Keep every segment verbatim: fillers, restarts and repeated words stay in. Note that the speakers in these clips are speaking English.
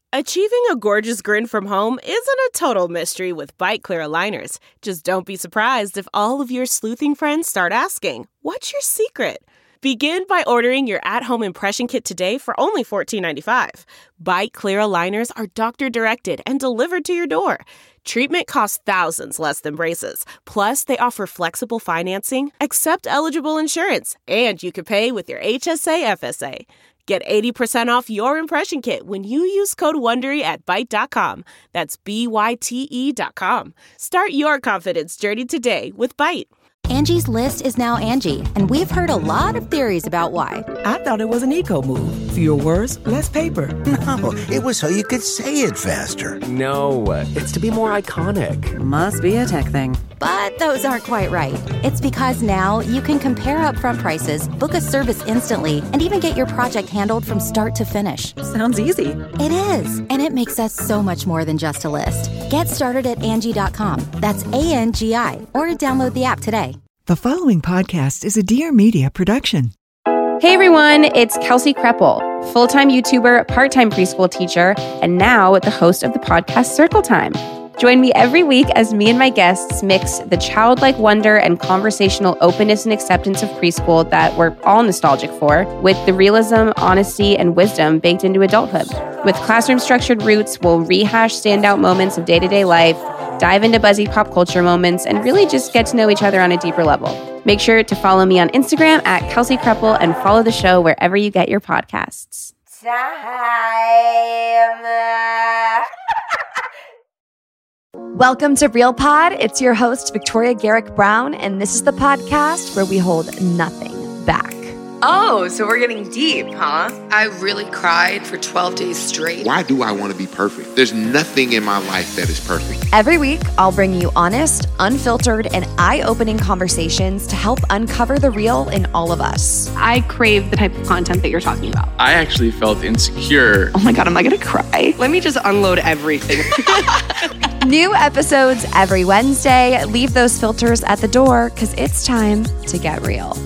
Achieving a gorgeous grin from home isn't a total mystery with Byte Clear aligners. Just don't be surprised if all of your sleuthing friends start asking, "What's your secret?" Begin by ordering your at-home impression kit today for only fourteen ninety-five. Byte Clear aligners are doctor-directed and delivered to your door. Treatment costs thousands less than braces. Plus, they offer flexible financing, accept eligible insurance, and you can pay with your H S A F S A. Get eighty percent off your impression kit when you use code WONDERY at byte dot com. That's B Y T E dot com. Start your confidence journey today with Byte. Angie's List is now Angie, and we've heard a lot of theories about why. I thought it was an eco move. Fewer words, less paper. No, it was so you could say it faster. No, it's to be more iconic. Must be a tech thing. But those aren't quite right. It's because now you can compare upfront prices, book a service instantly, and even get your project handled from start to finish. Sounds easy. It is, and it makes us so much more than just a list. Get started at Angie dot com. That's A N G I, or download the app today. The following podcast is a Dear Media production. Hey everyone, it's Kelsey Kreppel, full-time YouTuber, part-time preschool teacher, and now the host of the podcast Circle Time. Join me every week as me and my guests mix the childlike wonder and conversational openness and acceptance of preschool that we're all nostalgic for with the realism, honesty, and wisdom baked into adulthood. With classroom-structured roots, we'll rehash standout moments of day-to-day life, dive into buzzy pop culture moments, and really just get to know each other on a deeper level. Make sure to follow me on Instagram at Kelsey Kreppel and follow the show wherever you get your podcasts. Time. Welcome to Real Pod. It's your host, Victoria Garrick Brown, and this is the podcast where we hold nothing back. Oh, so we're getting deep, huh? I really cried for twelve days straight. Why do I want to be perfect? There's nothing in my life that is perfect. Every week, I'll bring you honest, unfiltered, and eye-opening conversations to help uncover the real in all of us. I crave the type of content that you're talking about. I actually felt insecure. Oh my God, am I gonna cry? Let me just unload everything. New episodes every Wednesday. Leave those filters at the door because it's time to get real.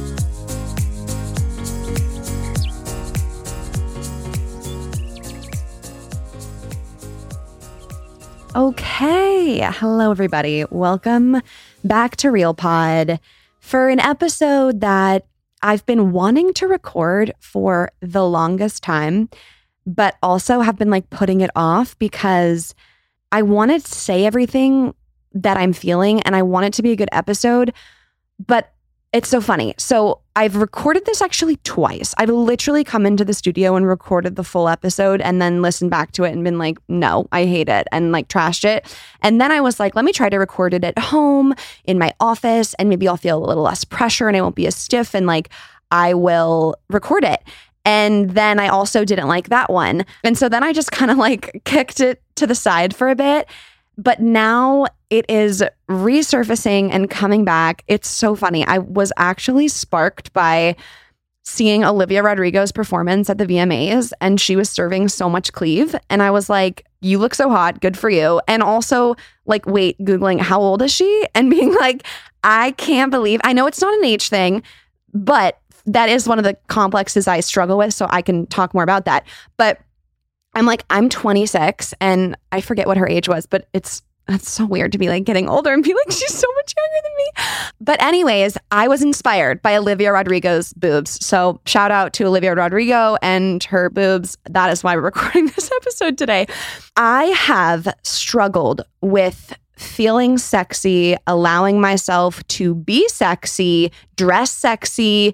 Okay. Hello, everybody. Welcome back to Real Pod for an episode that I've been wanting to record for the longest time, but also have been like putting it off because I wanted to say everything that I'm feeling and I want it to be a good episode, but it's so funny. So I've recorded this actually twice. I've literally come into the studio and recorded the full episode and then listened back to it and been like, no, I hate it, and like trashed it. And then I was like, let me try to record it at home in my office and maybe I'll feel a little less pressure and I won't be as stiff and like I will record it. And then I also didn't like that one. And so then I just kind of like kicked it to the side for a bit. But now it is resurfacing and coming back. It's so funny. I was actually sparked by seeing Olivia Rodrigo's performance at the V M As, and she was serving so much cleave. And I was like, you look so hot. Good for you. And also like, wait, Googling how old is she? And being like, I can't believe, I know it's not an age thing, but that is one of the complexes I struggle with. So I can talk more about that. But I'm like, I'm twenty-six and I forget what her age was, but it's it's so weird to be like getting older and be like, she's so much younger than me. But anyways, I was inspired by Olivia Rodrigo's boobs. So shout out to Olivia Rodrigo and her boobs. That is why we're recording this episode today. I have struggled with feeling sexy, allowing myself to be sexy, dress sexy.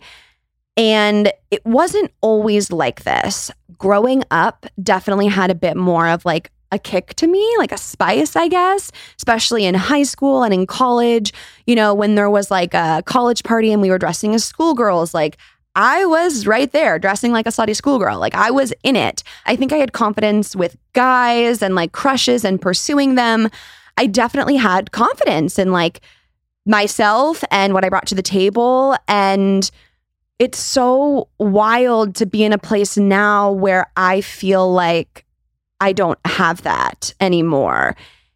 And it wasn't always like this. Growing up definitely had a bit more of like a kick to me, like a spice, I guess, especially in high school and in college. You know, when there was like a college party and we were dressing as schoolgirls, like I was right there dressing like a slutty schoolgirl. Like I was in it. I think I had confidence with guys and like crushes and pursuing them. I definitely had confidence in like myself and what I brought to the table. And it's so wild to be in a place now where I feel like I don't have that anymore.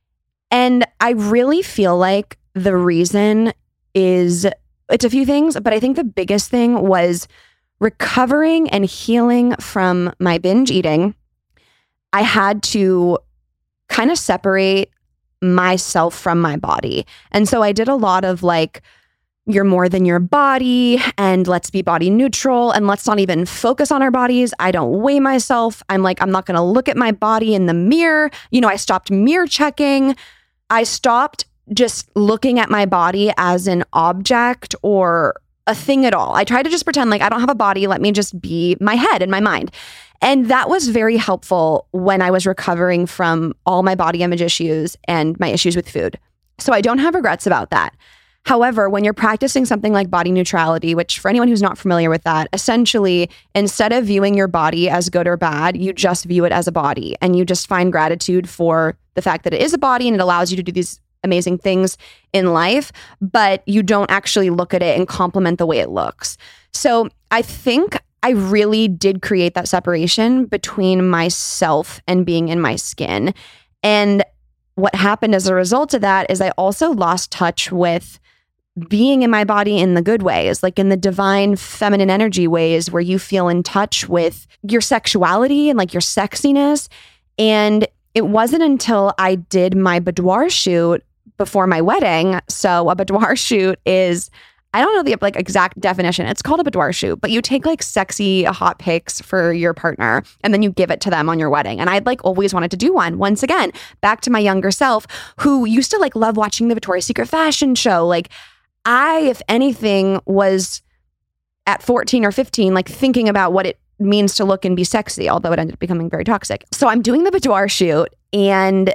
And I really feel like the reason is, it's a few things, but I think the biggest thing was recovering and healing from my binge eating I had to kind of separate myself from my body. And so I did a lot of like, you're more than your body, and let's be body neutral, and let's not even focus on our bodies. I don't weigh myself. I'm like, I'm not going to look at my body in the mirror. You know, I stopped mirror checking. I stopped just looking at my body as an object or a thing at all. I tried to just pretend like I don't have a body. Let me just be my head and my mind. And that was very helpful when I was recovering from all my body image issues and my issues with food. So I don't have regrets about that. However, when you're practicing something like body neutrality, which for anyone who's not familiar with that, essentially, instead of viewing your body as good or bad, you just view it as a body, and you just find gratitude for the fact that it is a body and it allows you to do these amazing things in life, but you don't actually look at it and compliment the way it looks. So I think I really did create that separation between myself and being in my skin. And what happened as a result of that is I also lost touch with being in my body in the good ways, like in the divine feminine energy ways where you feel in touch with your sexuality and like your sexiness. And it wasn't until I did my boudoir shoot before my wedding. So a boudoir shoot is, I don't know the like exact definition. It's called a boudoir shoot, but you take like sexy hot pics for your partner and then you give it to them on your wedding. And I'd like always wanted to do one. Once again, back to my younger self who used to like love watching the Victoria's Secret fashion show. Like I, if anything, was at fourteen or fifteen, like thinking about what it means to look and be sexy, although it ended up becoming very toxic. So I'm doing the boudoir shoot and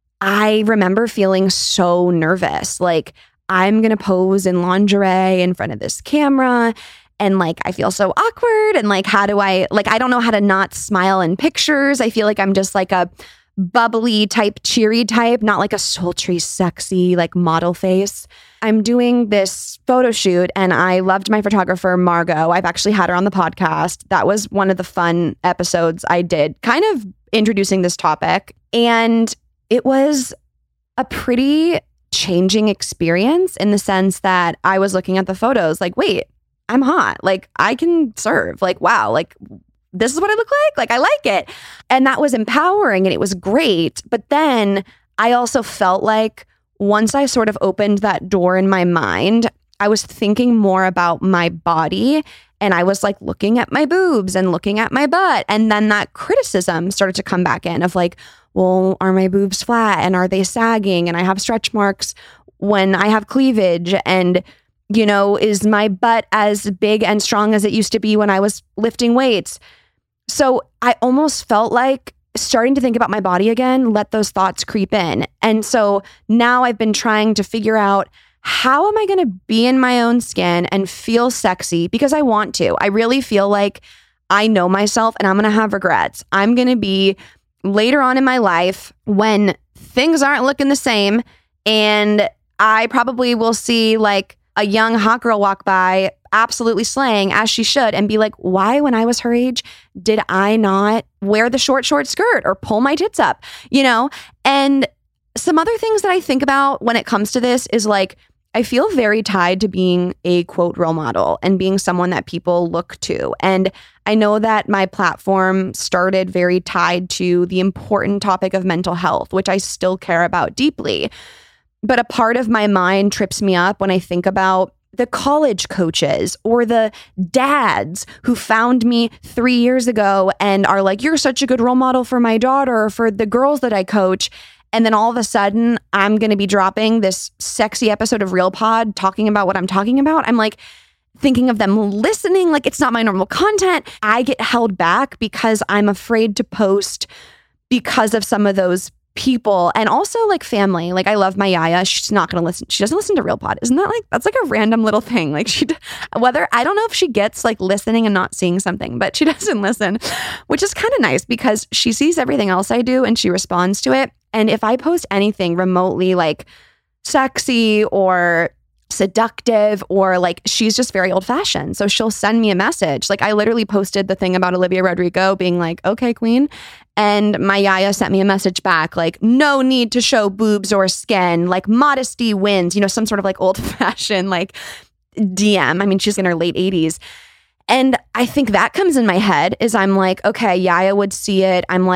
I remember feeling so nervous. Like I'm going to pose in lingerie in front of this camera. And like, I feel so awkward. And like, how do I, like, I don't know how to not smile in pictures. I feel like I'm just like a bubbly type, cheery type, not like a sultry, sexy, like model face. I'm doing this photo shoot and I loved my photographer, Margot. I've actually had her on the podcast. That was one of the fun episodes I did, kind of introducing this topic. And it was a pretty changing experience in the sense that I was looking at the photos like, wait, I'm hot. Like I can serve. Like, wow, like this is what I look like. Like I like it. And that was empowering and it was great. But then I also felt like once I sort of opened that door in my mind, I was thinking more about my body and I was like looking at my boobs and looking at my butt. And then that criticism started to come back in of like, well, are my boobs flat and are they sagging? And I have stretch marks when I have cleavage. And, you know, is my butt as big and strong as it used to be when I was lifting weights? So I almost felt like starting to think about my body again, let those thoughts creep in. And so now I've been trying to figure out, how am I going to be in my own skin and feel sexy? Because I want to. I really feel like I know myself and I'm going to have regrets. I'm going to be later on in my life when things aren't looking the same and I probably will see like a young hot girl walk by absolutely slaying as she should and be like, why when I was her age did I not wear the short, short skirt or pull my tits up, you know? And some other things that I think about when it comes to this is like, I feel very tied to being a quote role model and being someone that people look to. And I know that my platform started very tied to the important topic of mental health, which I still care about deeply. But a part of my mind trips me up when I think about the college coaches or the dads who found me three years ago and are like, you're such a good role model for my daughter or for the girls that I coach. And then all of a sudden, I'm going to be dropping this sexy episode of Real Pod talking about what I'm talking about. I'm like thinking of them listening like it's not my normal content. I get held back because I'm afraid to post because of some of those people and also like family. Like I love my yaya. She's not going to listen. She doesn't listen to Real Pod. Isn't that like, that's like a random little thing. Like she, whether, I don't know if she gets like listening and not seeing something, but she doesn't listen, which is kind of nice because she sees everything else I do and she responds to it. And if I post anything remotely like sexy or seductive or like she's just very old fashioned. So she'll send me a message. Like I literally posted the thing about Olivia Rodrigo being like, okay, queen. And my yaya sent me a message back like, no need to show boobs or skin, like modesty wins, you know, some sort of like old fashioned like D M. I mean, she's in her late eighties. And I think that comes in my head is I'm like, okay, yaya would see it. I'm like,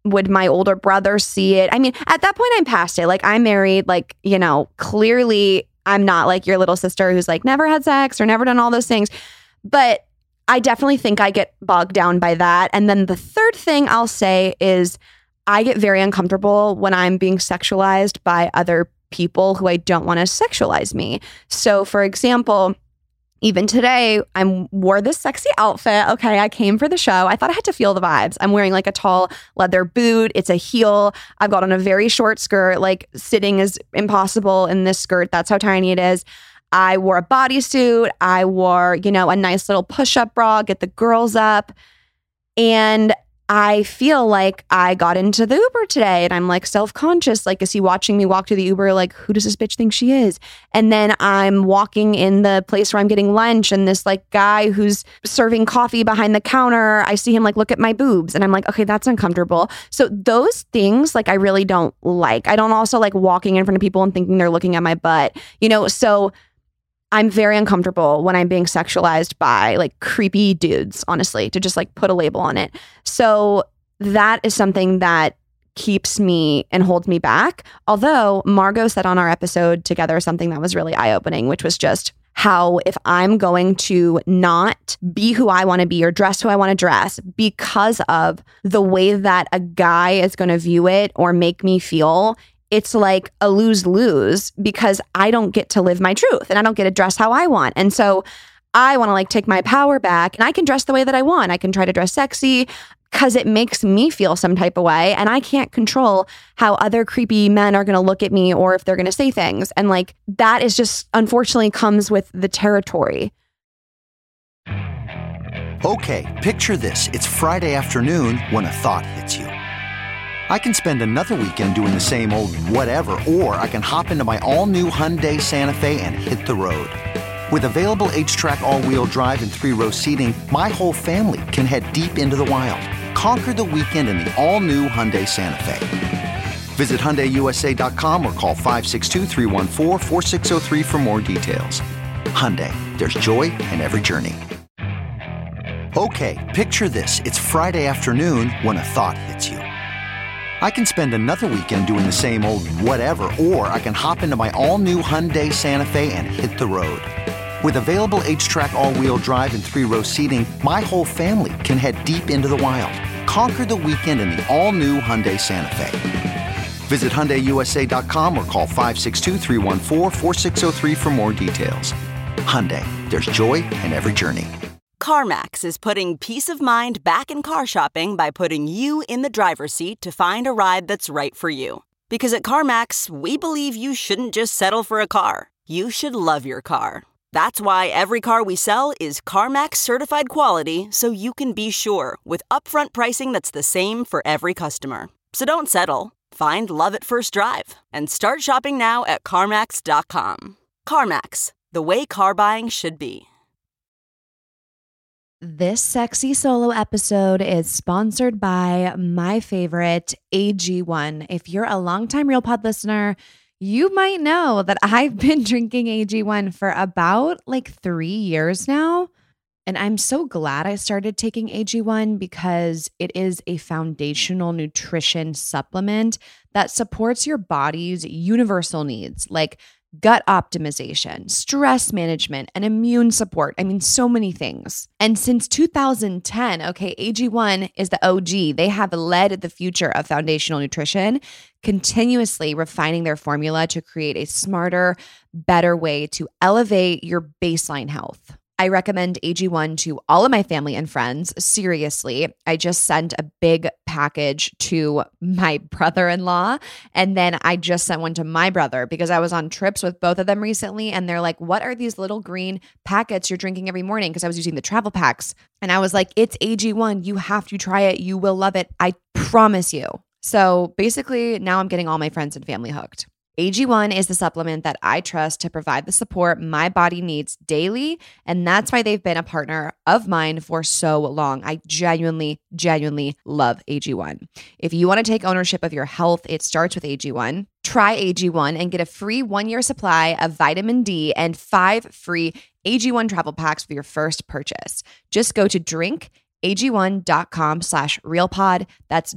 Would my older brother see it? I mean, at that point, I'm past it. Like, I'm married. Like, you know, clearly I'm not like your little sister who's like never had sex or never done all those things. But I definitely think I get bogged down by that. And then the third thing I'll say is I get very uncomfortable when I'm being sexualized by other people who I don't want to sexualize me. So, for example, even today, I wore this sexy outfit. Okay, I came for the show. I thought I had to feel the vibes. I'm wearing like a tall leather boot. It's a heel. I've got on a very short skirt. Like, sitting is impossible in this skirt. That's how tiny it is. I wore a bodysuit. I wore, you know, a nice little push-up bra, get the girls up. And I feel like I got into the Uber today and I'm like self-conscious. Like, is he watching me walk to the Uber? Like, who does this bitch think she is? And then I'm walking in the place where I'm getting lunch and this like guy who's serving coffee behind the counter, I see him like look at my boobs and I'm like, okay, that's uncomfortable. So those things like I really don't like. I don't also like walking in front of people and thinking they're looking at my butt, you know? So I'm very uncomfortable when I'm being sexualized by like creepy dudes, honestly, to just like put a label on it. So that is something that keeps me and holds me back. Although Margot said on our episode together something that was really eye-opening, which was just how if I'm going to not be who I want to be or dress who I want to dress because of the way that a guy is going to view it or make me feel, it's like a lose-lose because I don't get to live my truth and I don't get to dress how I want. And so I want to like take my power back and I can dress the way that I want. I can try to dress sexy because it makes me feel some type of way. And I can't control how other creepy men are going to look at me or if they're going to say things. And like that is just unfortunately comes with the territory. Okay, picture this. It's Friday afternoon when a thought hits you. I can spend another weekend doing the same old whatever, or I can hop into my all-new Hyundai Santa Fe and hit the road. With available H-Track all-wheel drive and three-row seating, my whole family can head deep into the wild. Conquer the weekend in the all-new Hyundai Santa Fe. Visit Hyundai U S A dot com or call five six two, three one four, four six zero three for more details. Hyundai, there's joy in every journey. Okay, picture this. It's Friday afternoon when a thought hits you. I can spend another weekend doing the same old whatever, or I can hop into my all-new Hyundai Santa Fe and hit the road. With available H-Track all-wheel drive and three-row seating, my whole family can head deep into the wild. Conquer the weekend in the all-new Hyundai Santa Fe. Visit Hyundai U S A dot com or call five six two, three one four, four six zero three for more details. Hyundai, there's joy in every journey. CarMax is putting peace of mind back in car shopping by putting you in the driver's seat to find a ride that's right for you. Because at CarMax, we believe you shouldn't just settle for a car. You should love your car. That's why every car we sell is CarMax certified quality, so you can be sure with upfront pricing that's the same for every customer. So don't settle. Find love at first drive and start shopping now at CarMax dot com. CarMax, the way car buying should be. This sexy solo episode is sponsored by my favorite, A G one. If you're a longtime Real Pod listener, you might know that I've been drinking A G one for about like three years now. And I'm so glad I started taking A G one because it is a foundational nutrition supplement that supports your body's universal needs, like gut optimization, stress management, and immune support. I mean, so many things. And since two thousand ten, okay, A G one is the O G. They have led the future of foundational nutrition, continuously refining their formula to create a smarter, better way to elevate your baseline health. I recommend A G one to all of my family and friends. Seriously, I just sent a big package to my brother-in-law, and then I just sent one to my brother because I was on trips with both of them recently, and they're like, what are these little green packets you're drinking every morning? Because I was using the travel packs, and I was like, it's A G one. You have to try it. You will love it. I promise you. So basically, now I'm getting all my friends and family hooked. A G one is the supplement that I trust to provide the support my body needs daily, and that's why they've been a partner of mine for so long. I genuinely, genuinely love A G one. If you want to take ownership of your health, it starts with A G one. Try A G one and get a free one-year supply of vitamin D and five free A G one travel packs with your first purchase. Just go to drink ag1.com slash realpod. That's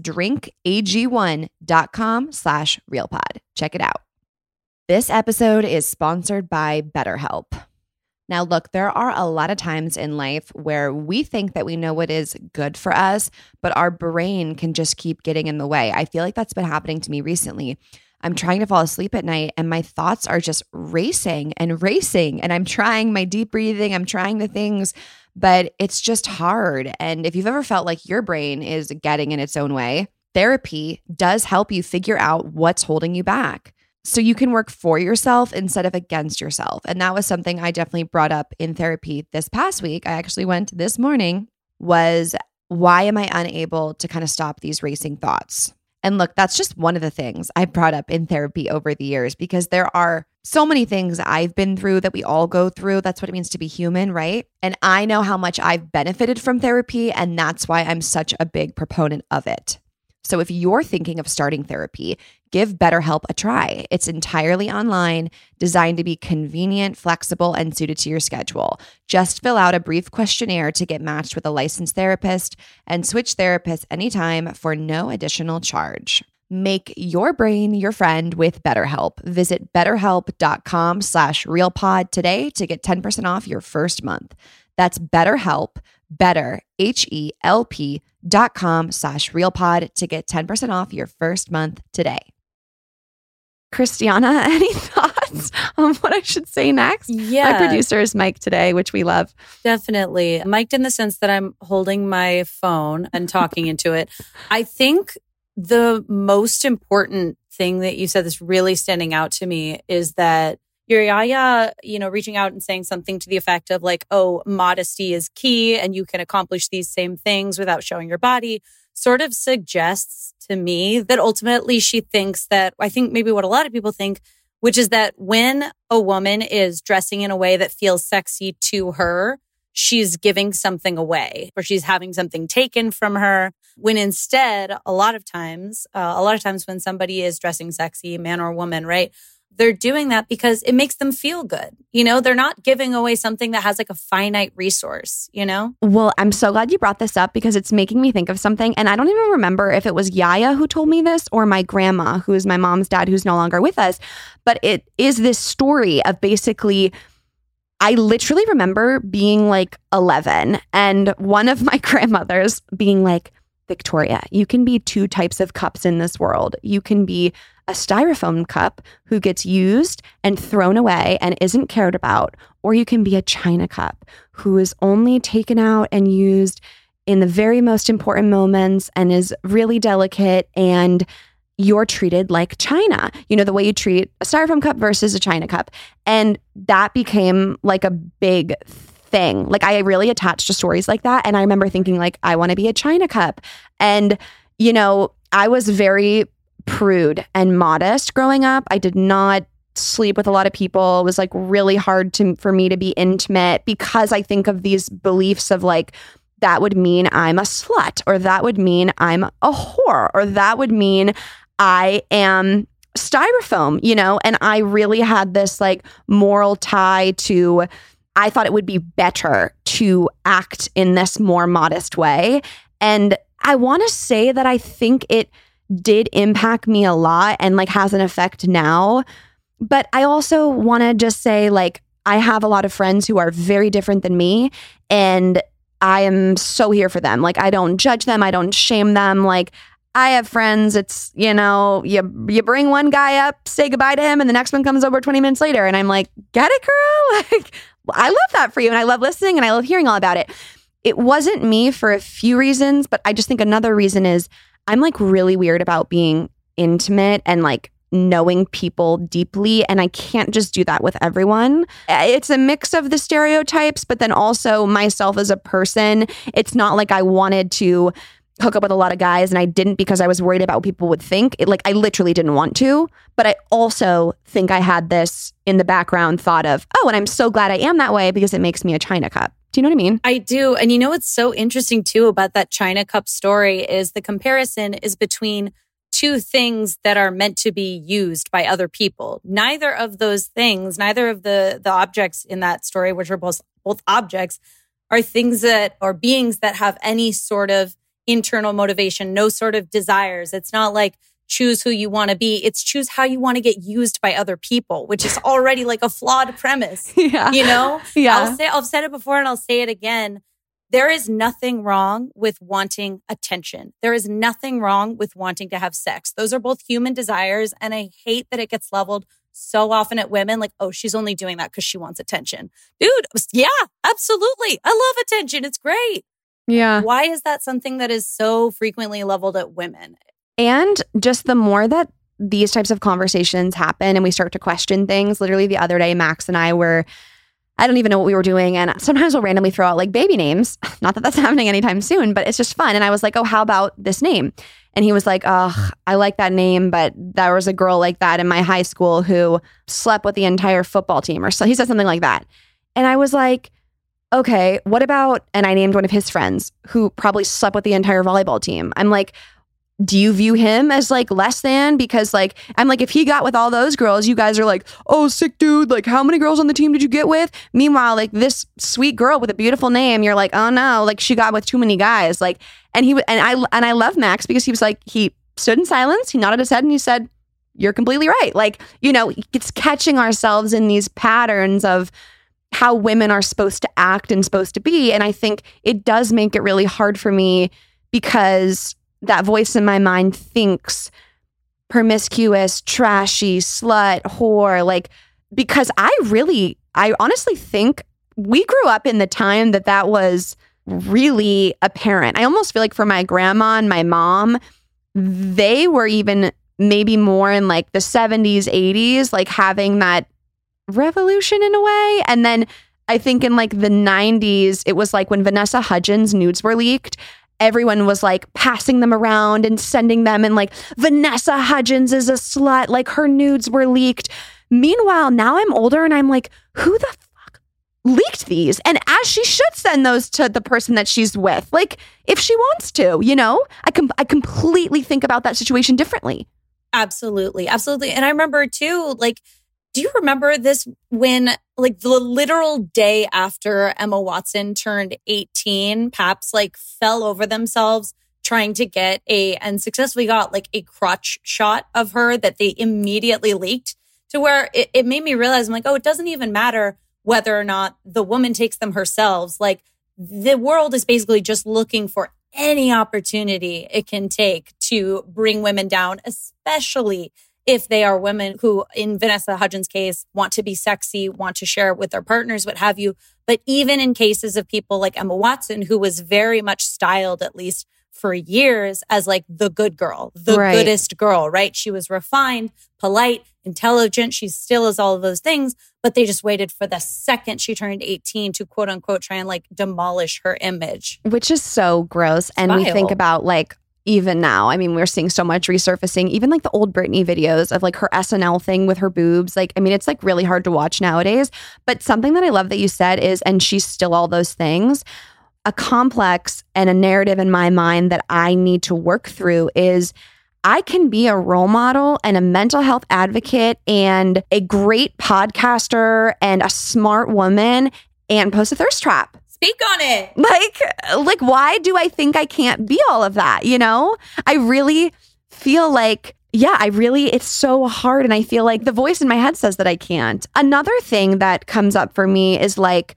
drinkag1.com slash realpod. Check it out. This episode is sponsored by BetterHelp. Now, look, there are a lot of times in life where we think that we know what is good for us, but our brain can just keep getting in the way. I feel like that's been happening to me recently. I'm trying to fall asleep at night and my thoughts are just racing and racing. And I'm trying my deep breathing, I'm trying the things, but it's just hard. And if you've ever felt like your brain is getting in its own way, therapy does help you figure out what's holding you back, so you can work for yourself instead of against yourself. And that was something I definitely brought up in therapy this past week. I actually went this morning, was why am I unable to kind of stop these racing thoughts? And look, that's just one of the things I brought up in therapy over the years, because there are so many things I've been through that we all go through. That's what it means to be human, right? And I know how much I've benefited from therapy, and that's why I'm such a big proponent of it. So if you're thinking of starting therapy, give BetterHelp a try. It's entirely online, designed to be convenient, flexible, and suited to your schedule. Just fill out a brief questionnaire to get matched with a licensed therapist and switch therapists anytime for no additional charge. Make your brain your friend with BetterHelp. Visit betterhelp.com slash realpod today to get ten percent off your first month. That's BetterHelp, better, H E L P dot com slash realpod to get ten percent off your first month today. Christiana, any thoughts on what I should say next? Yeah. My producer is Mike today, which we love. Definitely. Mic'd in the sense that I'm holding my phone and talking into it. I think the most important thing that you said that's really standing out to me is that your yaya, you know, reaching out and saying something to the effect of like, oh, modesty is key and you can accomplish these same things without showing your body, sort of suggests to me that ultimately she thinks that, I think maybe what a lot of people think, which is that when a woman is dressing in a way that feels sexy to her, she's giving something away or she's having something taken from her. When instead, a lot of times, uh, a lot of times when somebody is dressing sexy, man or woman, right? They're doing that because it makes them feel good. You know, they're not giving away something that has like a finite resource, you know? Well, I'm so glad you brought this up because it's making me think of something. And I don't even remember if it was Yaya who told me this or my grandma, who is my mom's dad, who's no longer with us. But it is this story of basically, I literally remember being like eleven and one of my grandmothers being like, Victoria, you can be two types of cups in this world. You can be a styrofoam cup who gets used and thrown away and isn't cared about, or you can be a china cup who is only taken out and used in the very most important moments and is really delicate, and you're treated like china. You know, the way you treat a styrofoam cup versus a china cup. And that became like a big thing. Like I really attached to stories like that. And I remember thinking like, I want to be a china cup. And, you know, I was very prude and modest growing up. I did not sleep with a lot of people. It was like really hard to for me to be intimate because I think of these beliefs of like, that would mean I'm a slut, or that would mean I'm a whore, or that would mean I am styrofoam, you know? And I really had this like moral tie to, I thought it would be better to act in this more modest way. And I want to say that I think it did impact me a lot and like has an effect now. But I also want to just say like, I have a lot of friends who are very different than me, and I am so here for them. Like, I don't judge them. I don't shame them. Like, I have friends. It's, you know, you you bring one guy up, say goodbye to him, and the next one comes over twenty minutes later. And I'm like, get it, girl? Like, I love that for you. And I love listening and I love hearing all about it. It wasn't me for a few reasons, but I just think another reason is I'm like really weird about being intimate and like knowing people deeply. And I can't just do that with everyone. It's a mix of the stereotypes, but then also myself as a person. It's not like I wanted to hook up with a lot of guys and I didn't because I was worried about what people would think. It, like I literally didn't want to, but I also think I had this in the background thought of, oh, and I'm so glad I am that way because it makes me a china cup. Do you know what I mean? I do. And you know what's so interesting too about that china cup story is the comparison is between two things that are meant to be used by other people. Neither of those things, neither of the the objects in that story, which are both both objects, are things that, or beings that have any sort of internal motivation, no sort of desires. It's not like choose who you want to be. It's choose how you want to get used by other people, which is already like a flawed premise. Yeah. You know? Yeah. I'll say, I've said it before and I'll say it again. There is nothing wrong with wanting attention. There is nothing wrong with wanting to have sex. Those are both human desires. And I hate that it gets leveled so often at women, like, oh, she's only doing that because she wants attention. Dude, yeah, absolutely. I love attention. It's great. Yeah. Why is that something that is so frequently leveled at women? And just the more that these types of conversations happen and we start to question things, literally the other day, Max and I were, I don't even know what we were doing. And sometimes we'll randomly throw out like baby names. Not that that's happening anytime soon, but it's just fun. And I was like, oh, how about this name? And he was like, oh, I like that name, but there was a girl like that in my high school who slept with the entire football team. Or so he said something like that. And I was like, okay, what about, and I named one of his friends who probably slept with the entire volleyball team. I'm like, do you view him as like less than? Because like, I'm like, if he got with all those girls, you guys are like, oh, sick dude. Like, how many girls on the team did you get with? Meanwhile, like this sweet girl with a beautiful name, you're like, oh no, like she got with too many guys. Like, and he, and I, and I love Max because he was like, he stood in silence. He nodded his head and he said, you're completely right. Like, you know, it's catching ourselves in these patterns of how women are supposed to act and supposed to be. And I think it does make it really hard for me because that voice in my mind thinks promiscuous, trashy, slut, whore, like, because I really, I honestly think we grew up in the time that that was really apparent. I almost feel like for my grandma and my mom, they were even maybe more in like the seventies, eighties, like having that revolution in a way. And then I think in like the nineties, it was like when Vanessa Hudgens' nudes were leaked, everyone was like passing them around and sending them and like, Vanessa Hudgens is a slut, like her nudes were leaked. Meanwhile, now I'm older and I'm like, who the fuck leaked these? And as she should send those to the person that she's with, like if she wants to, you know, I com- I completely think about that situation differently. Absolutely. Absolutely. And I remember too, like, do you remember this when, like, the literal day after Emma Watson turned eighteen, Paps, like, fell over themselves trying to get a, and successfully got, like, a crotch shot of her that they immediately leaked to where it, it made me realize, I'm like, oh, it doesn't even matter whether or not the woman takes them herself. Like, the world is basically just looking for any opportunity it can take to bring women down, especially if they are women who, in Vanessa Hudgens' case, want to be sexy, want to share it with their partners, what have you. But even in cases of people like Emma Watson, who was very much styled, at least for years, as like the good girl, the right. goodest girl, right? She was refined, polite, intelligent. She still is all of those things. But they just waited for the second she turned eighteen to quote unquote try and like demolish her image. Which is so gross. And Vile. We think about like, even now, I mean, we're seeing so much resurfacing, even like the old Britney videos of like her S N L thing with her boobs. Like, I mean, it's like really hard to watch nowadays. But something that I love that you said is, and she's still all those things, a complex and a narrative in my mind that I need to work through is I can be a role model and a mental health advocate and a great podcaster and a smart woman and post a thirst trap. Speak on it. Like, like, why do I think I can't be all of that? You know, I really feel like, yeah, I really, it's so hard. And I feel like the voice in my head says that I can't. Another thing that comes up for me is like,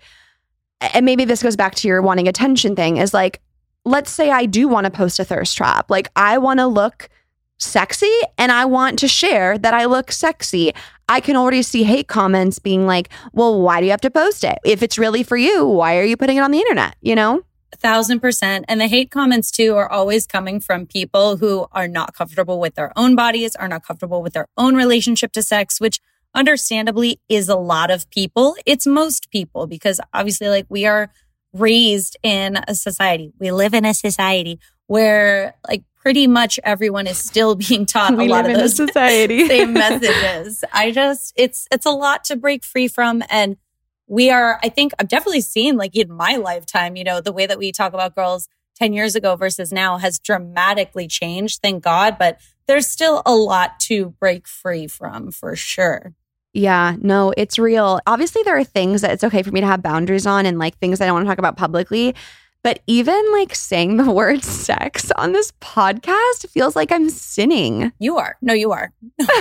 and maybe this goes back to your wanting attention thing, is like, let's say I do want to post a thirst trap. Like, I want to look sexy and I want to share that I look sexy. I can already see hate comments being like, well, why do you have to post it? If it's really for you, why are you putting it on the internet? You know? A thousand percent. And the hate comments too are always coming from people who are not comfortable with their own bodies, are not comfortable with their own relationship to sex, which understandably is a lot of people. It's most people because obviously like we are raised in a society. We live in a society where like pretty much everyone is still being taught a lot of those society. same messages. I just, it's, it's a lot to break free from. And we are, I think I've definitely seen like in my lifetime, you know, the way that we talk about girls ten years ago versus now has dramatically changed, thank God. But there's still a lot to break free from for sure. Yeah, no, it's real. Obviously, there are things that it's okay for me to have boundaries on and like things I don't want to talk about publicly. But even like saying the word sex on this podcast feels like I'm sinning. You are. No, you are.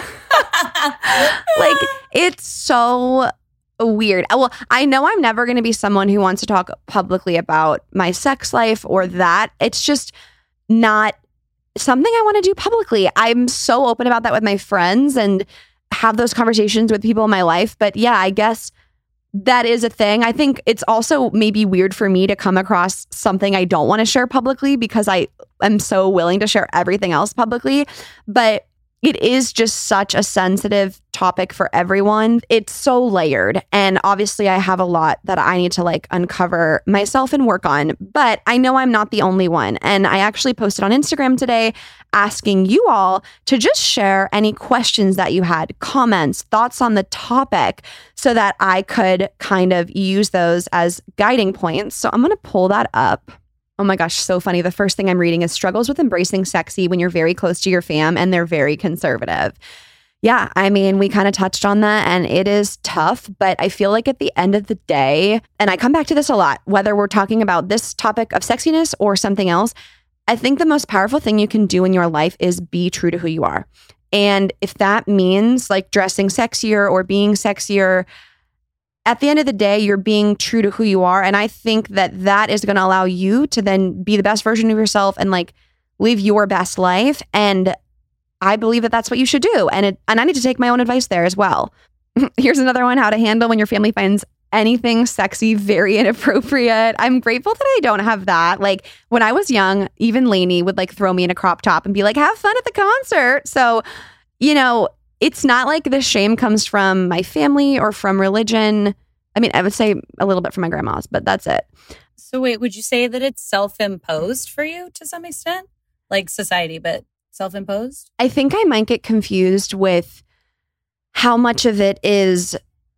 Like, it's so weird. Well, I know I'm never going to be someone who wants to talk publicly about my sex life or that. It's just not something I want to do publicly. I'm so open about that with my friends and have those conversations with people in my life. But yeah, I guess that is a thing. I think it's also maybe weird for me to come across something I don't want to share publicly because I am so willing to share everything else publicly. But it is just such a sensitive topic for everyone. It's so layered. And obviously I have a lot that I need to like uncover myself and work on. But I know I'm not the only one. And I actually posted on Instagram today asking you all to just share any questions that you had, comments, thoughts on the topic so that I could kind of use those as guiding points. So I'm going to pull that up. Oh my gosh, so funny. The first thing I'm reading is struggles with embracing sexy when you're very close to your fam and they're very conservative. Yeah, I mean, we kind of touched on that and it is tough, but I feel like at the end of the day, and I come back to this a lot, whether we're talking about this topic of sexiness or something else, I think the most powerful thing you can do in your life is be true to who you are. And if that means like dressing sexier or being sexier, at the end of the day, you're being true to who you are. And I think that that is going to allow you to then be the best version of yourself and like live your best life. And I believe that that's what you should do. And it, and I need to take my own advice there as well. Here's another one: how to handle when your family finds anything sexy very inappropriate. I'm grateful that I don't have that. Like when I was young, even Lainey would like throw me in a crop top and be like, have fun at the concert. So, you know, it's not like the shame comes from my family or from religion. I mean, I would say a little bit from my grandma's, but that's it. So wait, would you say that it's self-imposed for you to some extent? Like society, but self-imposed? I think I might get confused with how much of it is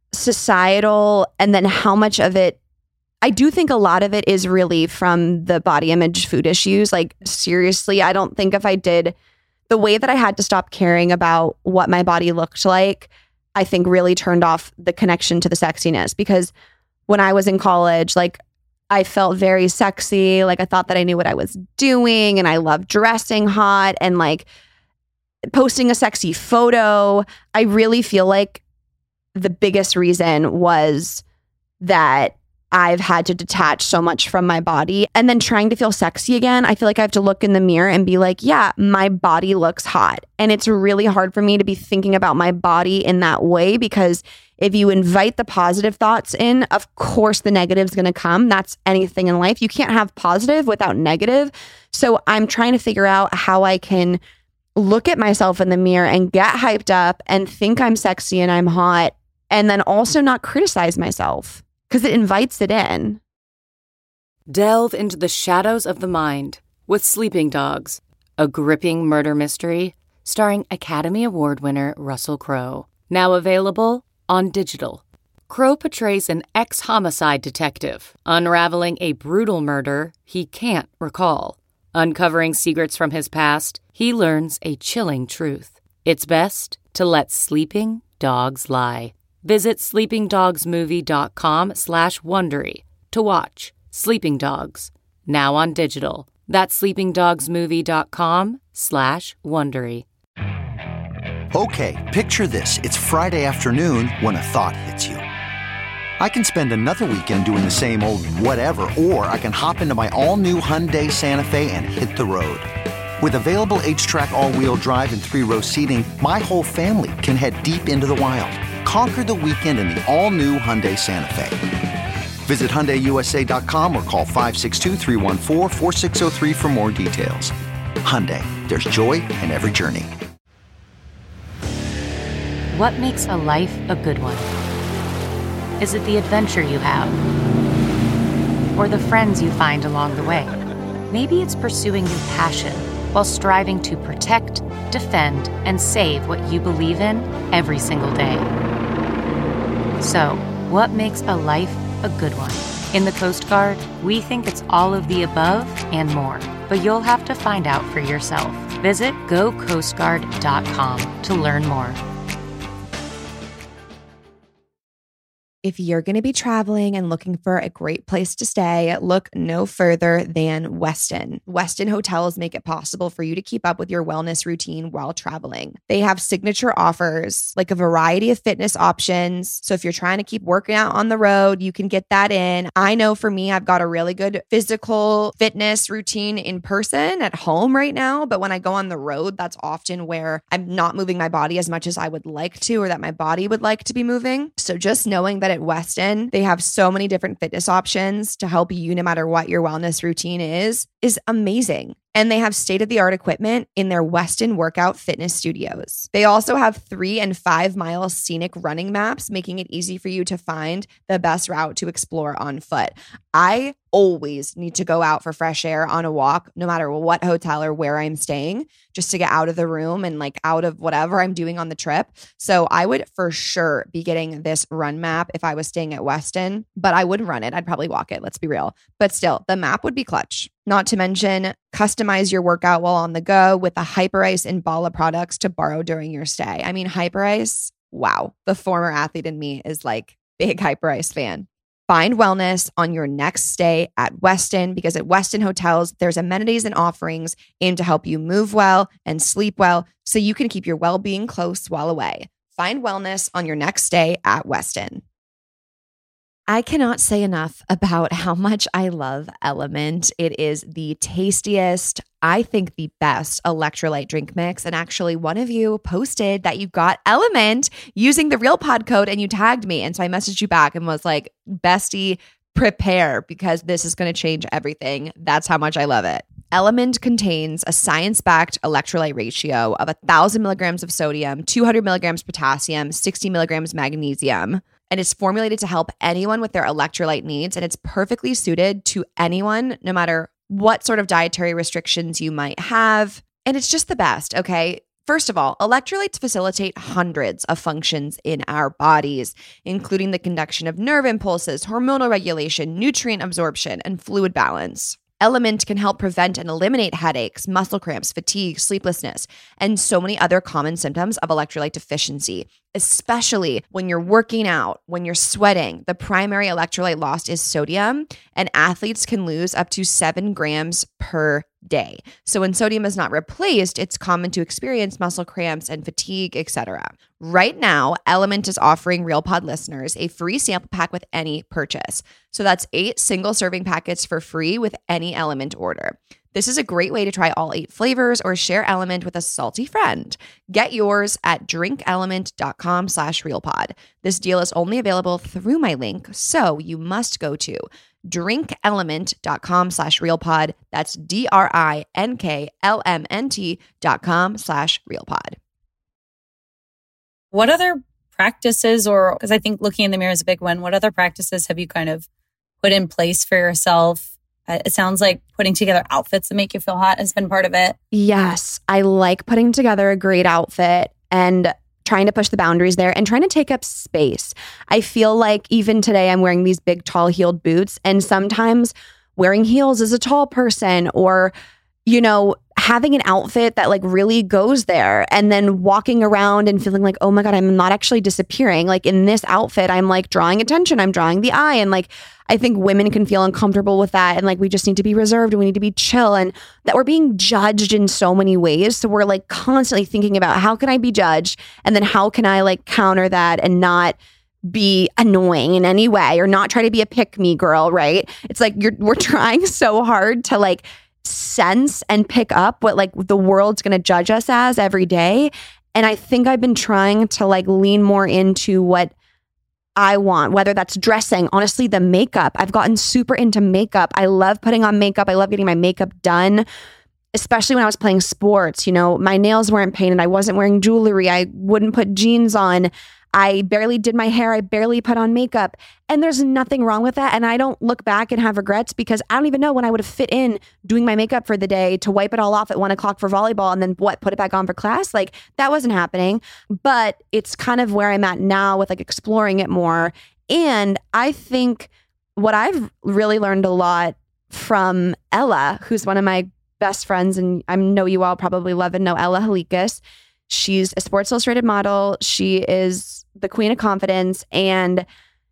societal and then how much of it, I do think a lot of it is really from the body image food issues. Like seriously, I don't think if I did the way that I had to stop caring about what my body looked like, I think really turned off the connection to the sexiness. Because when I was in college, like I felt very sexy. Like I thought that I knew what I was doing and I loved dressing hot and like posting a sexy photo. I really feel like the biggest reason was that I've had to detach so much from my body and then trying to feel sexy again. I feel like I have to look in the mirror and be like, yeah, my body looks hot. And it's really hard for me to be thinking about my body in that way because if you invite the positive thoughts in, of course the negative is going to come. That's anything in life. You can't have positive without negative. So I'm trying to figure out how I can look at myself in the mirror and get hyped up and think I'm sexy and I'm hot and then also not criticize myself. Because it invites it in. Delve into the shadows of the mind with Sleeping Dogs, a gripping murder mystery starring Academy Award winner Russell Crowe. Now available on digital. Crowe portrays an ex-homicide detective unraveling a brutal murder he can't recall. Uncovering secrets from his past, he learns a chilling truth. It's best to let sleeping dogs lie. Visit sleepingdogsmovie.com slash Wondery to watch Sleeping Dogs, now on digital. That's sleepingdogsmovie.com slash Wondery. Okay, picture this. It's Friday afternoon when a thought hits you. I can spend another weekend doing the same old whatever, or I can hop into my all-new Hyundai Santa Fe and hit the road. With available H-Track all-wheel drive and three-row seating, my whole family can head deep into the wild. Conquer the weekend in the all-new Hyundai Santa Fe. Visit Hyundai U S A dot com or call five six two, three one four, four six zero three for more details. Hyundai, there's joy in every journey. What makes a life a good one? Is it the adventure you have? Or the friends you find along the way? Maybe it's pursuing your passion while striving to protect, defend, and save what you believe in every single day. So, what makes a life a good one? In the Coast Guard, we think it's all of the above and more, but you'll have to find out for yourself. Visit go coast guard dot com to learn more. if you're going to be traveling and looking for a great place to stay, look no further than Westin. Westin hotels make it possible for you to keep up with your wellness routine while traveling. They have signature offers, like a variety of fitness options. So if you're trying to keep working out on the road, you can get that in. I know for me, I've got a really good physical fitness routine in person at home right now. But when I go on the road, that's often where I'm not moving my body as much as I would like to, or that my body would like to be moving. So just knowing that at Westin, they have so many different fitness options to help you no matter what your wellness routine is, is amazing. And they have state-of-the-art equipment in their Westin workout fitness studios. They also have three and five mile scenic running maps, making it easy for you to find the best route to explore on foot. I always need to go out for fresh air on a walk, no matter what hotel or where I'm staying, just to get out of the room and like out of whatever I'm doing on the trip. So I would for sure be getting this run map if I was staying at Westin, but I wouldn't run it. I'd probably walk it. Let's be real. But still, the map would be clutch. Not to mention, customize your workout while on the go with the Hyperice and Bala products to borrow during your stay. I mean, Hyperice, wow. The former athlete in me is like big Hyperice fan. Find wellness on your next stay at Westin, because at Westin Hotels, there's amenities and offerings aimed to help you move well and sleep well so you can keep your well-being close while away. Find wellness on your next stay at Westin. I cannot say enough about how much I love Element. It is the tastiest, I think the best electrolyte drink mix. And actually, one of you posted that you got Element using the RealPod code and you tagged me. And so I messaged you back and was like, bestie, prepare, because this is going to change everything. That's how much I love it. Element contains a science-backed electrolyte ratio of one thousand milligrams of sodium, two hundred milligrams potassium, sixty milligrams magnesium. And it's formulated to help anyone with their electrolyte needs. And it's perfectly suited to anyone, no matter what sort of dietary restrictions you might have. And it's just the best, okay? First of all, electrolytes facilitate hundreds of functions in our bodies, including the conduction of nerve impulses, hormonal regulation, nutrient absorption, and fluid balance. Element can help prevent and eliminate headaches, muscle cramps, fatigue, sleeplessness, and so many other common symptoms of electrolyte deficiency, especially when you're working out, when you're sweating. The primary electrolyte lost is sodium, and athletes can lose up to seven grams per day. So when sodium is not replaced, it's common to experience muscle cramps and fatigue, et cetera. Right now, Element is offering RealPod listeners a free sample pack with any purchase. So that's eight single serving packets for free with any Element order. This is a great way to try all eight flavors or share Element with a salty friend. Get yours at drinkelement.com slash realpod. This deal is only available through my link, so you must go to drinkelement.com slash realpod. That's D-R-I-N-K-L-M-N-T dot com slash realpod. What other practices, or because I think looking in the mirror is a big one, what other practices have you kind of put in place for yourself? It sounds like putting together outfits that make you feel hot has been part of it. Yes, I like putting together a great outfit and trying to push the boundaries there and trying to take up space. I feel like even today I'm wearing these big tall heeled boots, and sometimes wearing heels as a tall person, or, you know, having an outfit that like really goes there, and then walking around and feeling like, oh my God, I'm not actually disappearing. Like in this outfit, I'm like drawing attention, I'm drawing the eye. And like, I think women can feel uncomfortable with that. And like, we just need to be reserved and we need to be chill, and that we're being judged in so many ways. So we're like constantly thinking about how can I be judged? And then how can I like counter that and not be annoying in any way, or not try to be a pick me girl, right? It's like you're we're trying so hard to like sense and pick up what like the world's going to judge us as every day. And I think I've been trying to like lean more into what I want, whether that's dressing, honestly, the makeup. I've gotten super into makeup. I love putting on makeup. I love getting my makeup done, especially when I was playing sports. You know, my nails weren't painted. I wasn't wearing jewelry. I wouldn't put jeans on. I barely did my hair. I barely put on makeup. And there's nothing wrong with that. And I don't look back and have regrets, because I don't even know when I would have fit in doing my makeup for the day to wipe it all off at one o'clock for volleyball and then what, put it back on for class. Like that wasn't happening. But it's kind of where I'm at now with like exploring it more. And I think what I've really learned a lot from Ella, who's one of my best friends, and I know you all probably love and know Ella Halikas. She's a Sports Illustrated model. She is the queen of confidence. And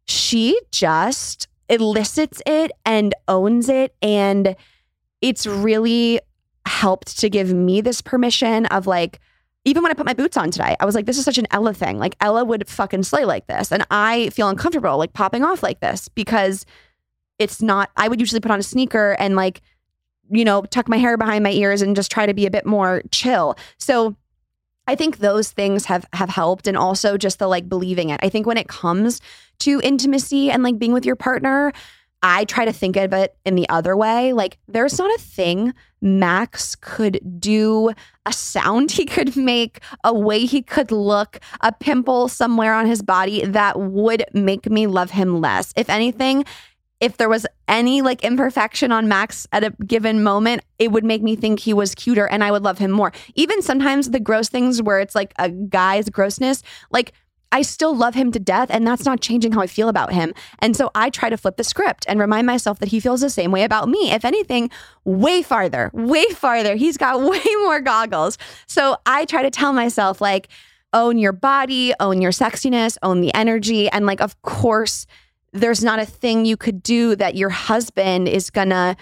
she just elicits it and owns it. And it's really helped to give me this permission of like, even when I put my boots on today, I was like, this is such an Ella thing. Like Ella would fucking slay like this. And I feel uncomfortable like popping off like this because it's not, I would usually put on a sneaker and like, you know, tuck my hair behind my ears and just try to be a bit more chill. So I think those things have have helped. And also just the like believing it. I think when it comes to intimacy and like being with your partner, I try to think of it in the other way. Like there's not a thing Max could do, a sound he could make, a way he could look, a pimple somewhere on his body that would make me love him less. If anything, if there was any like imperfection on Max at a given moment, it would make me think he was cuter and I would love him more. Even sometimes the gross things where it's like a guy's grossness, like I still love him to death and that's not changing how I feel about him. And so I try to flip the script and remind myself that he feels the same way about me. If anything, way farther, way farther. He's got way more goggles. So I try to tell myself like, own your body, own your sexiness, own the energy. And like, of course, there's not a thing you could do that your husband is gonna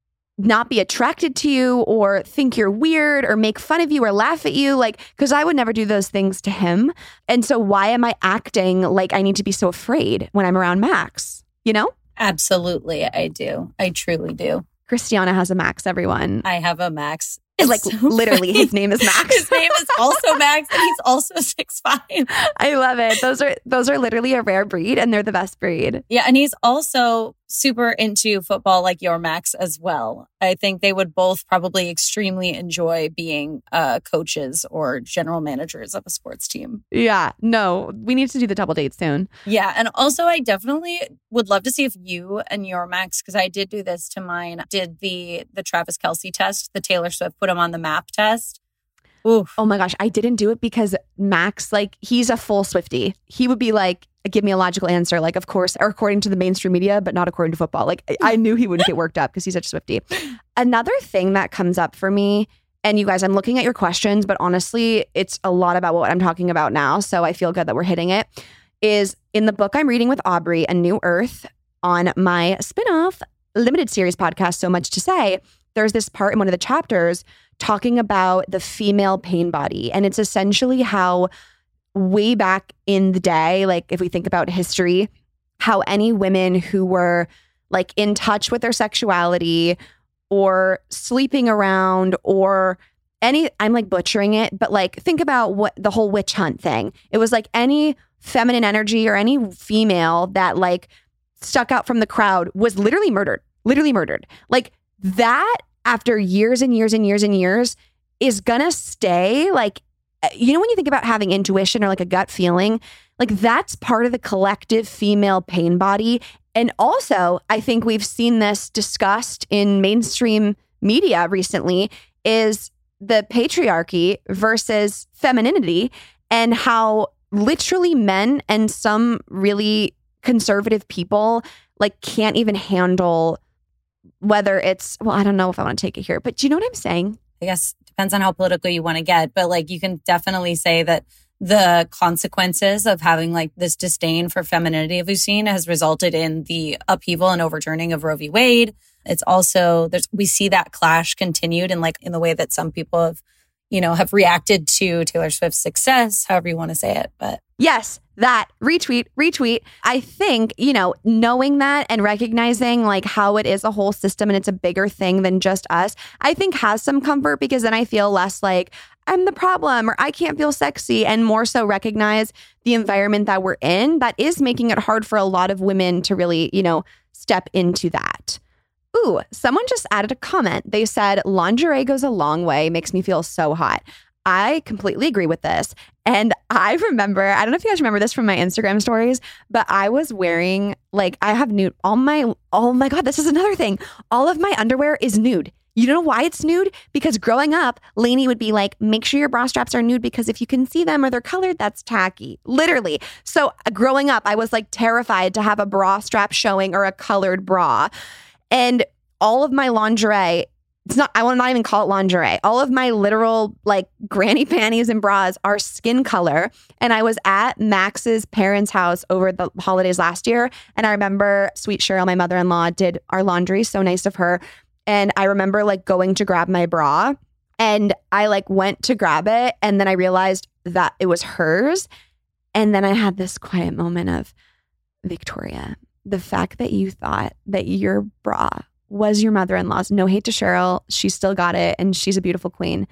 not be attracted to you or think you're weird or make fun of you or laugh at you. Like, because I would never do those things to him. And so why am I acting like I need to be so afraid when I'm around Max? You know? Absolutely. I do. I truly do. Christiana has a Max, everyone. I have a Max. It's like so literally his name is Max. His name is also Max and he's also six five. I love it. Those are those are literally a rare breed and they're the best breed. Yeah, and he's also super into football like your Max as well. I think they would both probably extremely enjoy being uh, coaches or general managers of a sports team. Yeah, no, we need to do the double date soon. Yeah, and also I definitely would love to see if you and your Max, because I did do this to mine, did the the Travis Kelce test, the Taylor Swift put him on the map test. Oof. Oh my gosh, I didn't do it because Max, like, he's a full Swiftie. He would be like, give me a logical answer, like, of course, or according to the mainstream media, but not according to football. Like, I knew he wouldn't get worked up because he's such a Swiftie. Another thing that comes up for me, and you guys, I'm looking at your questions, but honestly, it's a lot about what I'm talking about now, so I feel good that we're hitting it, is in the book I'm reading with Aubrey, A New Earth, on my spinoff limited series podcast, So Much to Say, there's this part in one of the chapters talking about the female pain body. And it's essentially how way back in the day, like if we think about history, how any women who were like in touch with their sexuality or sleeping around or any, I'm like butchering it, but like think about what the whole witch hunt thing. It was like any feminine energy or any female that like stuck out from the crowd was literally murdered, literally murdered. Like that, after years and years and years and years, is gonna stay. Like, you know, when you think about having intuition or like a gut feeling, like that's part of the collective female pain body. And also, I think we've seen this discussed in mainstream media recently, is the patriarchy versus femininity, and how literally men and some really conservative people like can't even handle whether it's, well, I don't know if I want to take it here, but do you know what I'm saying? I guess it depends on how political you want to get, but like you can definitely say that the consequences of having like this disdain for femininity we've seen has resulted in the upheaval and overturning of Roe v. Wade. It's also, there's, we see that clash continued in like in the way that some people have, you know, have reacted to Taylor Swift's success, however you want to say it. But yes, that retweet, retweet. I think, you know, knowing that and recognizing like how it is a whole system and it's a bigger thing than just us, I think has some comfort, because then I feel less like I'm the problem or I can't feel sexy, and more so recognize the environment that we're in that is making it hard for a lot of women to really, you know, step into that. Ooh, someone just added a comment. They said, lingerie goes a long way, makes me feel so hot. I completely agree with this. And I remember, I don't know if you guys remember this from my Instagram stories, but I was wearing, like, I have nude, all my, oh my God, this is another thing. All of my underwear is nude. You know why it's nude? Because growing up, Lainey would be like, make sure your bra straps are nude, because if you can see them or they're colored, that's tacky. Literally. So growing up, I was like terrified to have a bra strap showing or a colored bra. And all of my lingerie it's not, I will not even call it lingerie. All of my literal like granny panties and bras are skin color. And I was at Max's parents' house over the holidays last year. And I remember sweet Cheryl, my mother-in-law, did our laundry. So nice of her. And I remember like going to grab my bra and I like went to grab it. And then I realized that it was hers. And then I had this quiet moment of, Victoria, the fact that you thought that your bra was your mother-in-law's. No hate to Cheryl. She still got it and she's a beautiful queen.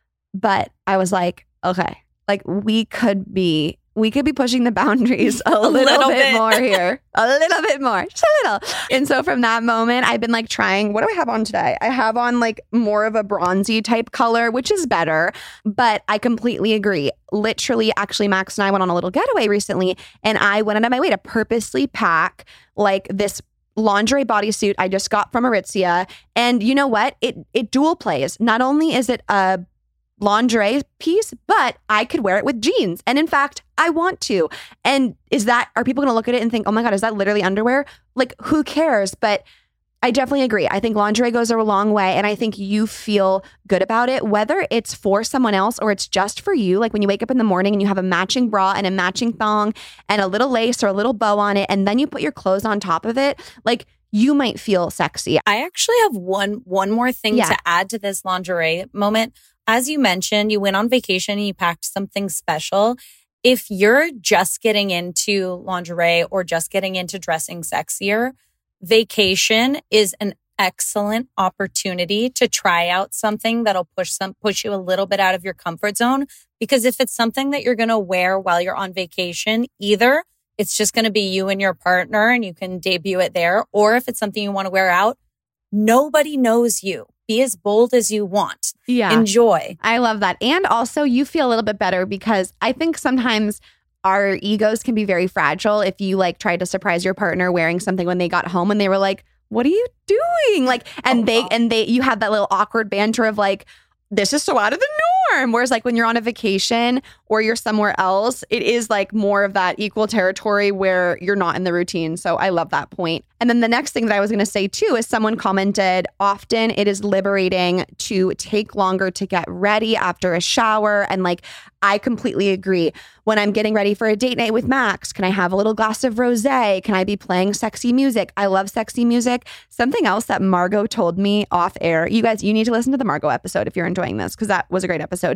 But I was like, okay, like we could be, we could be pushing the boundaries a, a little, little bit, bit more here. A little bit more, just a little. And so from that moment, I've been like trying, what do I have on today? I have on like more of a bronzy type color, which is better. But I completely agree. Literally, actually, Max and I went on a little getaway recently and I went out of my way to purposely pack like this lingerie bodysuit I just got from Aritzia. And you know what? It it dual plays. Not only is it a lingerie piece, but I could wear it with jeans. And in fact, I want to. And is that, are people going to look at it and think, oh my God, is that literally underwear? Like, who cares? But I definitely agree. I think lingerie goes a long way. And I think you feel good about it, whether it's for someone else or it's just for you. Like when you wake up in the morning and you have a matching bra and a matching thong and a little lace or a little bow on it, and then you put your clothes on top of it, like you might feel sexy. I actually have one, one more thing yeah. to add to this lingerie moment. As you mentioned, you went on vacation and you packed something special. If you're just getting into lingerie or just getting into dressing sexier, vacation is an excellent opportunity to try out something that'll push some push you a little bit out of your comfort zone. Because if it's something that you're going to wear while you're on vacation, either it's just going to be you and your partner and you can debut it there, or if it's something you want to wear out, nobody knows you. Be as bold as you want. Yeah. Enjoy. I love that. And also you feel a little bit better because I think sometimes our egos can be very fragile if you like try to surprise your partner wearing something when they got home and they were like, what are you doing? Like, and oh, they, wow. and they, you have that little awkward banter of like, this is so out of the norm. Whereas like when you're on a vacation or you're somewhere else, it is like more of that equal territory where you're not in the routine. So I love that point. And then the next thing that I was going to say too is someone commented, often it is liberating to take longer to get ready after a shower. And like, I completely agree. When I'm getting ready for a date night with Max, can I have a little glass of rosé? Can I be playing sexy music? I love sexy music. Something else that Margot told me off air, you guys, you need to listen to the Margot episode if you're enjoying this, because that was a great episode,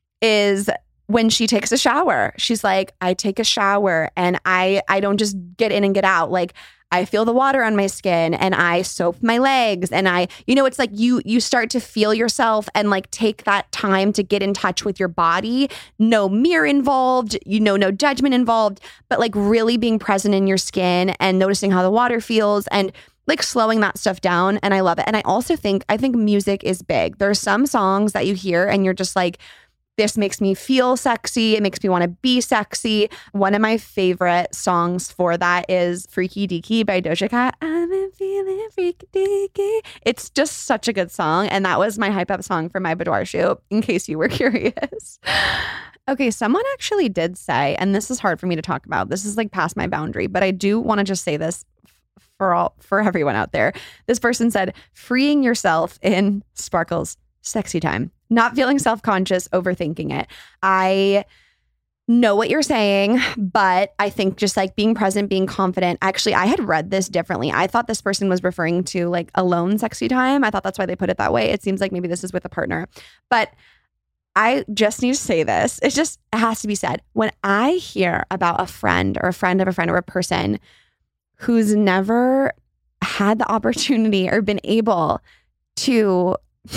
is when she takes a shower. She's like, I take a shower and I I don't just get in and get out. Like, I feel the water on my skin and I soap my legs and I, you know, it's like you you start to feel yourself and like take that time to get in touch with your body. No mirror involved, you know, no judgment involved, but like really being present in your skin and noticing how the water feels and like slowing that stuff down. And I love it. And I also think, I think music is big. There are some songs that you hear and you're just like, this makes me feel sexy. It makes me want to be sexy. One of my favorite songs for that is Freaky Deaky by Doja Cat. I've been feeling freaky deaky. It's just such a good song. And that was my hype up song for my boudoir shoot, in case you were curious. Okay, someone actually did say, and this is hard for me to talk about. This is like past my boundary, but I do want to just say this for all for everyone out there. This person said, freeing yourself in sparkles, sexy time. Not feeling self-conscious, overthinking it. I know what you're saying, but I think just like being present, being confident. Actually, I had read this differently. I thought this person was referring to like alone sexy time. I thought that's why they put it that way. It seems like maybe this is with a partner. But I just need to say this. It just it has to be said. When I hear about a friend or a friend of a friend or a person who's never had the opportunity or been able to...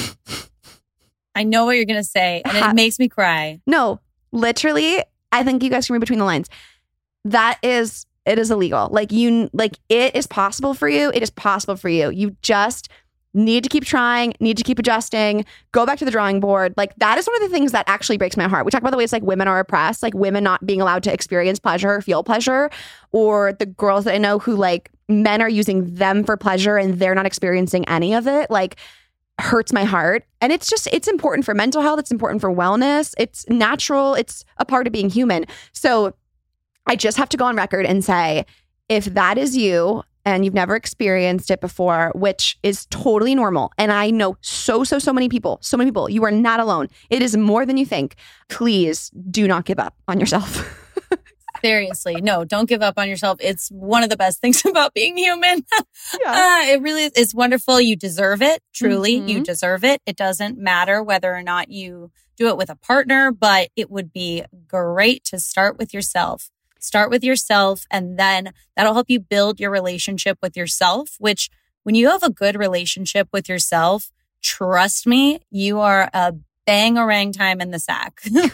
I know what you're going to say, and it makes me cry. No, literally, I think you guys can read between the lines. That is, it is illegal. Like you, like it is possible for you. It is possible for you. You just need to keep trying, need to keep adjusting, go back to the drawing board. Like that is one of the things that actually breaks my heart. We talk about the ways like women are oppressed, like women not being allowed to experience pleasure or feel pleasure, or the girls that I know who like men are using them for pleasure and they're not experiencing any of it. Like, hurts my heart. And it's just, it's important for mental health. It's important for wellness. It's natural. It's a part of being human. So I just have to go on record and say, if that is you and you've never experienced it before, which is totally normal. And I know so, so, so many people, so many people, you are not alone. It is more than you think. Please do not give up on yourself. Seriously, no, don't give up on yourself. It's one of the best things about being human. Yeah. uh, it really is. It's wonderful. You deserve it. Truly, mm-hmm. you deserve it. It doesn't matter whether or not you do it with a partner, but it would be great to start with yourself. Start with yourself, and then that'll help you build your relationship with yourself, which when you have a good relationship with yourself, trust me, you are a bang-a-rang time in the sack. Okay.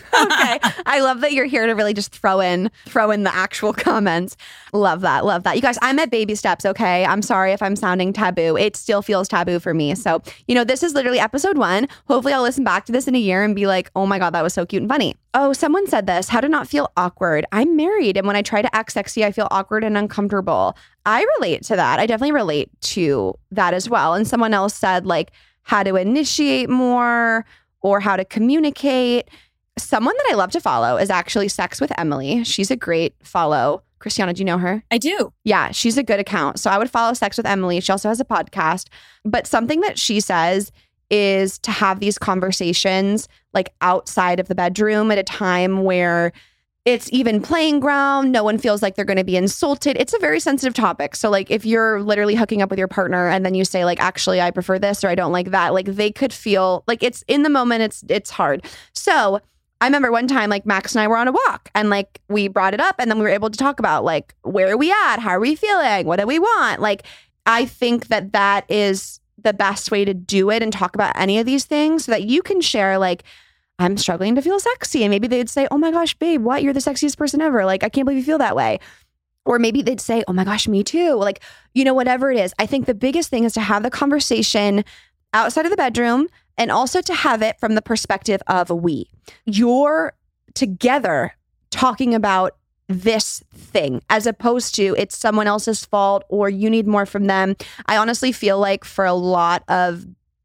I love that you're here to really just throw in, throw in the actual comments. Love that. Love that. You guys, I'm at baby steps, okay? I'm sorry if I'm sounding taboo. It still feels taboo for me. So, you know, this is literally episode one. Hopefully I'll listen back to this in a year and be like, oh my God, that was so cute and funny. Oh, someone said this, how to not feel awkward. I'm married, and when I try to act sexy, I feel awkward and uncomfortable. I relate to that. I definitely relate to that as well. And someone else said like how to initiate more, or how to communicate. Someone that I love to follow is actually Sex with Emily. She's a great follow. Christiana, do you know her? I do. Yeah, she's a good account. So I would follow Sex with Emily. She also has a podcast. But something that she says is to have these conversations like outside of the bedroom at a time where it's even playing ground. No one feels like they're going to be insulted. It's a very sensitive topic. So like if you're literally hooking up with your partner and then you say like, actually, I prefer this or I don't like that, like they could feel like it's in the moment. It's it's hard. So I remember one time like Max and I were on a walk and like we brought it up and then we were able to talk about like, where are we at? How are we feeling? What do we want? Like, I think that that is the best way to do it and talk about any of these things so that you can share like, I'm struggling to feel sexy. And maybe they'd say, oh my gosh, babe, what? You're the sexiest person ever. Like, I can't believe you feel that way. Or maybe they'd say, oh my gosh, me too. Like, you know, whatever it is. I think the biggest thing is to have the conversation outside of the bedroom and also to have it from the perspective of we. You're together talking about this thing as opposed to it's someone else's fault or you need more from them. I honestly feel like for a lot of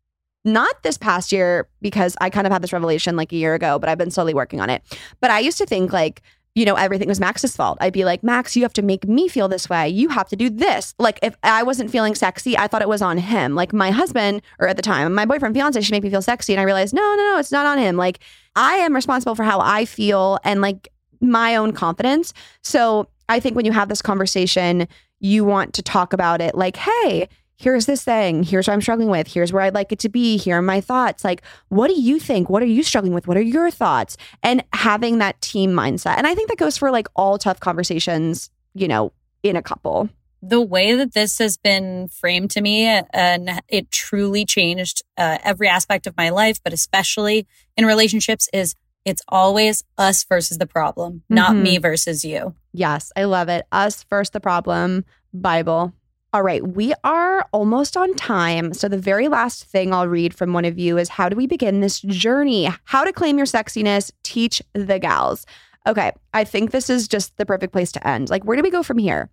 not this past year, because I kind of had this revelation like a year ago, but I've been slowly working on it. But I used to think like, you know, everything was Max's fault. I'd be like, Max, you have to make me feel this way. You have to do this. Like if I wasn't feeling sexy, I thought it was on him. Like my husband, or at the time, my boyfriend, fiance should make me feel sexy. And I realized, no, no, no, it's not on him. Like I am responsible for how I feel and like my own confidence. So I think when you have this conversation, you want to talk about it like, hey, here's this thing. Here's what I'm struggling with. Here's where I'd like it to be. Here are my thoughts. Like, what do you think? What are you struggling with? What are your thoughts? And having that team mindset. And I think that goes for like all tough conversations, you know, in a couple. The way that this has been framed to me, and it truly changed uh, every aspect of my life, but especially in relationships, is it's always us versus the problem, mm-hmm. not me versus you. Yes, I love it. Us versus the problem. Bible. All right, we are almost on time. So the very last thing I'll read from one of you is how do we begin this journey? How to claim your sexiness, teach the gals. Okay, I think this is just the perfect place to end. Like, where do we go from here?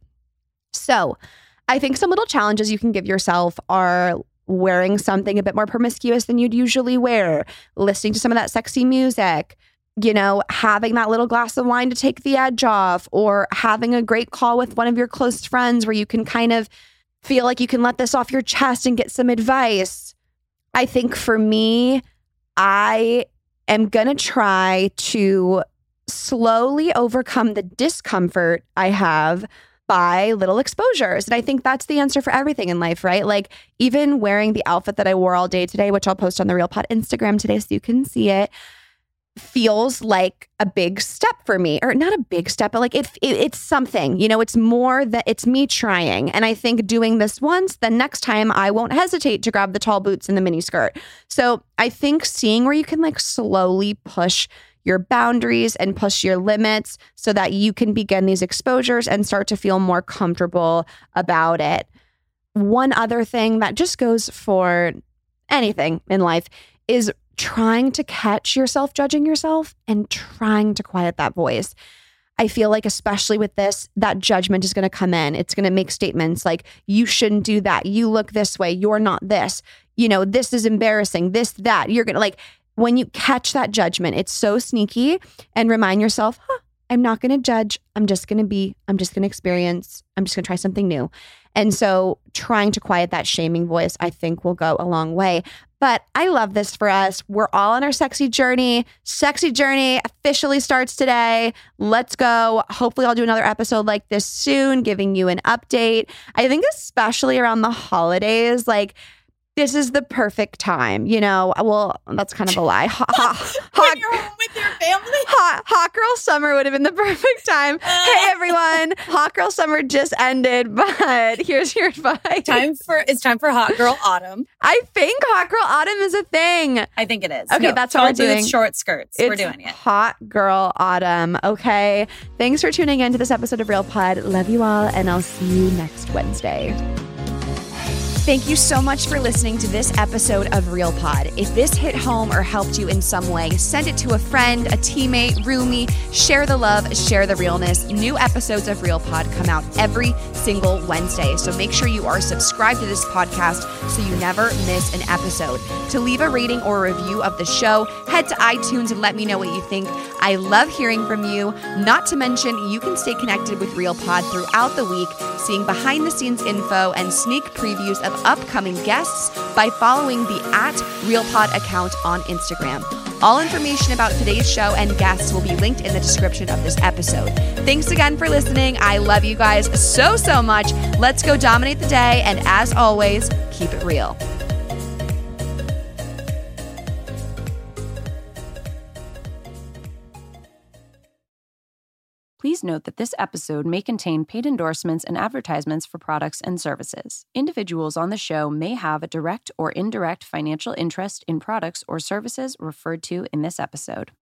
So I think some little challenges you can give yourself are wearing something a bit more promiscuous than you'd usually wear, listening to some of that sexy music, you know, having that little glass of wine to take the edge off, or having a great call with one of your close friends where you can kind of feel like you can let this off your chest and get some advice. I think for me, I am going to try to slowly overcome the discomfort I have by little exposures. And I think that's the answer for everything in life, right? Like even wearing the outfit that I wore all day today, which I'll post on the Real Pod Instagram today so you can see it, feels like a big step for me, or not a big step, but like it, it it's something, you know, it's more that it's me trying. And I think doing this once, the next time I won't hesitate to grab the tall boots and the mini skirt. So I think seeing where you can like slowly push your boundaries and push your limits so that you can begin these exposures and start to feel more comfortable about it. One other thing that just goes for anything in life is trying to catch yourself judging yourself and trying to quiet that voice. I feel like especially with this, that judgment is going to come in. It's going to make statements like, you shouldn't do that. You look this way. You're not this. You know, this is embarrassing. This, that. You're going to like, when you catch that judgment, it's so sneaky, and remind yourself, huh, I'm not going to judge. I'm just going to be, I'm just going to experience. I'm just going to try something new. And so trying to quiet that shaming voice, I think will go a long way. But I love this for us. We're all on our sexy journey. Sexy journey officially starts today. Let's go. Hopefully I'll do another episode like this soon, giving you an update. I think especially around the holidays, like this is the perfect time, you know. Well, that's kind of a lie. Hot, hot, when you're home with your family. Hot, hot girl summer would have been the perfect time. Uh, hey everyone, hot girl summer just ended, but here's your advice. Time for it's time for hot girl autumn. I think hot girl autumn is a thing. I think it is. Okay, no, that's what we're doing. Boots, short skirts. It's we're doing it. Hot girl autumn. Okay. Thanks for tuning in to this episode of Real Pod. Love you all, and I'll see you next Wednesday. Thank you so much for listening to this episode of Real Pod. If this hit home or helped you in some way, send it to a friend, a teammate, roomie. Share the love, share the realness. New episodes of Real Pod come out every single Wednesday, so make sure you are subscribed to this podcast so you never miss an episode. To leave a rating or a review of the show, head to iTunes and let me know what you think. I love hearing from you. Not to mention, you can stay connected with Real Pod throughout the week, seeing behind the scenes info and sneak previews of upcoming guests by following the at RealPod account on Instagram. All information about today's show and guests will be linked in the description of this episode. Thanks again for listening. I love you guys so, so much. Let's go dominate the day. And as always, keep it real. Please note that this episode may contain paid endorsements and advertisements for products and services. Individuals on the show may have a direct or indirect financial interest in products or services referred to in this episode.